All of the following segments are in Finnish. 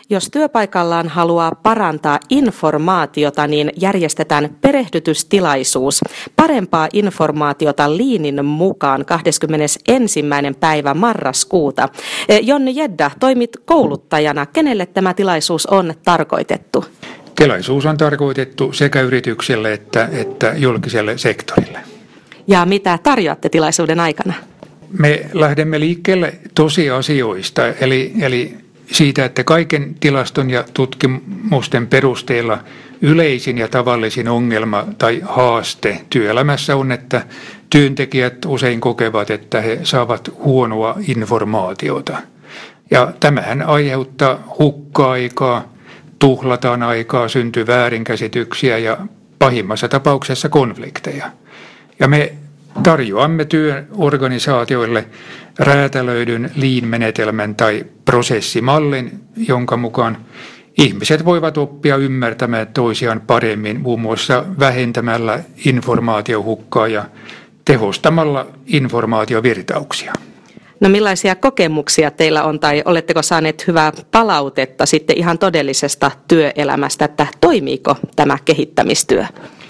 Jos työpaikallaan haluaa parantaa informaatiota, niin järjestetään perehdytystilaisuus. Parempaa informaatiota Leanin mukaan 21. päivä marraskuuta. Jonni Jedda, toimit kouluttajana. Kenelle tämä tilaisuus on tarkoitettu? Tilaisuus on tarkoitettu sekä yritykselle että julkiselle sektorille. Ja mitä tarjoatte tilaisuuden aikana? Me lähdemme liikkeelle tosiasioista, eli siitä, että kaiken tilaston ja tutkimusten perusteella yleisin ja tavallisin ongelma tai haaste työelämässä on, että työntekijät usein kokevat, että he saavat huonoa informaatiota. Ja tämähän aiheuttaa hukka-aikaa, tuhlataan aikaa, syntyy väärinkäsityksiä ja pahimmassa tapauksessa konflikteja. Ja me tarjoamme työorganisaatioille räätälöidyn Lean-menetelmän tai prosessimallin, jonka mukaan ihmiset voivat oppia ymmärtämään toisiaan paremmin, muun muassa vähentämällä informaatiohukkaa ja tehostamalla informaatiovirtauksia. No millaisia kokemuksia teillä on tai oletteko saaneet hyvää palautetta sitten ihan todellisesta työelämästä, että toimiiko tämä kehittämistyö?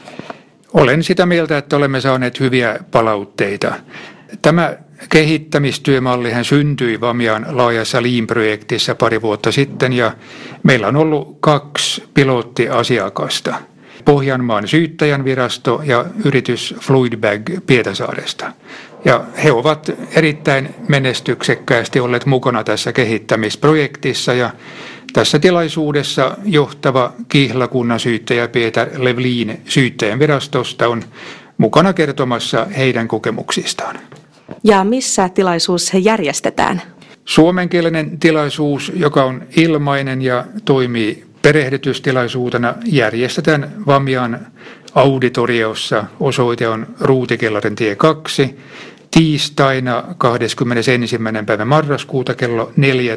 Olen sitä mieltä, että olemme saaneet hyviä palautteita. Tämä kehittämistyömallihan syntyi Vamian laajassa Lean-projektissa pari vuotta sitten ja meillä on ollut 2 pilottiasiakasta. Pohjanmaan syyttäjänvirasto ja yritys Fluidbag Pietarsaaresta. Ja he ovat erittäin menestyksekkäästi olleet mukana tässä kehittämisprojektissa ja tässä tilaisuudessa johtava Kihlakunnan syyttäjä Peter Levlin syyttäjänvirastosta on mukana kertomassa heidän kokemuksistaan. Ja missä tilaisuus järjestetään? Suomenkielinen tilaisuus, joka on ilmainen ja toimii perehdytystilaisuutena, järjestetään Vamian auditoriossa. Osoite on Ruutikellarin-tie 2. Tiistaina 21. päivä marraskuuta kello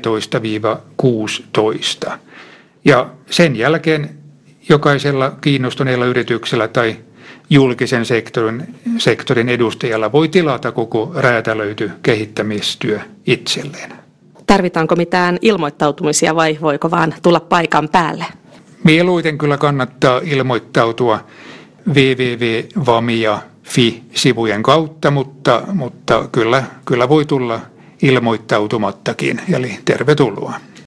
14-16. Ja sen jälkeen jokaisella kiinnostuneella yrityksellä tai julkisen sektorin edustajalla voi tilata koko räätälöity kehittämistyö itselleen. Tarvitaanko mitään ilmoittautumisia vai voiko vaan tulla paikan päälle? Mieluiten kyllä kannattaa ilmoittautua www.vamia.fi-sivujen kautta, mutta kyllä voi tulla ilmoittautumattakin, eli tervetuloa.